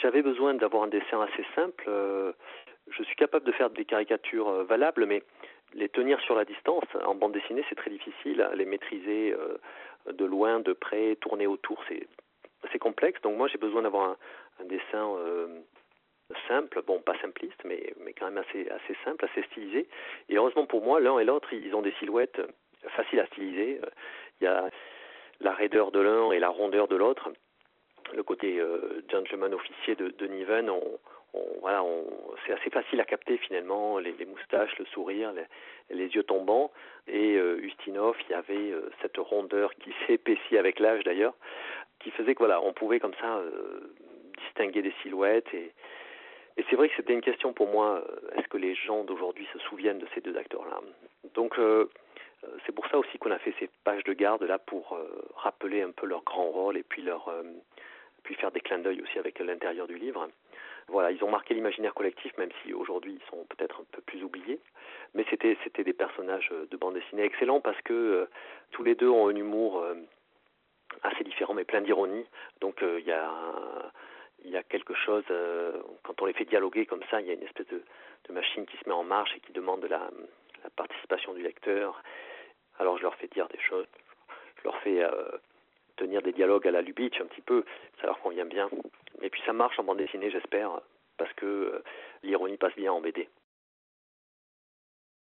j'avais besoin d'avoir un dessin assez simple. Je suis capable de faire des caricatures valables, mais les tenir sur la distance, en bande dessinée, c'est très difficile. Les maîtriser de loin, de près, tourner autour, c'est complexe. Donc moi, j'ai besoin d'avoir un dessin simple, bon, pas simpliste, mais quand même assez simple, assez stylisé. Et heureusement pour moi, l'un et l'autre, ils ont des silhouettes faciles à styliser. Il y a la raideur de l'un et la rondeur de l'autre. Le côté gentleman officier de Niven, c'est assez facile à capter finalement, les moustaches, le sourire, les yeux tombants. Et Ustinov, il y avait cette rondeur qui s'est épaissie avec l'âge d'ailleurs, qui faisait que voilà, on pouvait comme ça distinguer des silhouettes. Et c'est vrai que c'était une question pour moi, est-ce que les gens d'aujourd'hui se souviennent de ces deux acteurs-là? Donc c'est pour ça aussi qu'on a fait ces pages de garde là pour rappeler un peu leur grand rôle et puis puis faire des clins d'œil aussi avec l'intérieur du livre. Voilà, ils ont marqué l'imaginaire collectif, même si aujourd'hui ils sont peut-être un peu plus oubliés. Mais c'était des personnages de bande dessinée excellents parce que tous les deux ont un humour assez différent, mais plein d'ironie. Donc il y a quelque chose, quand on les fait dialoguer comme ça, il y a une espèce de machine qui se met en marche et qui demande la participation du lecteur. Alors je leur fais dire des choses, je leur fais tenir des dialogues à la Lubitsch un petit peu, ça leur convient bien. Et puis ça marche en bande dessinée, j'espère, parce que l'ironie passe bien en BD.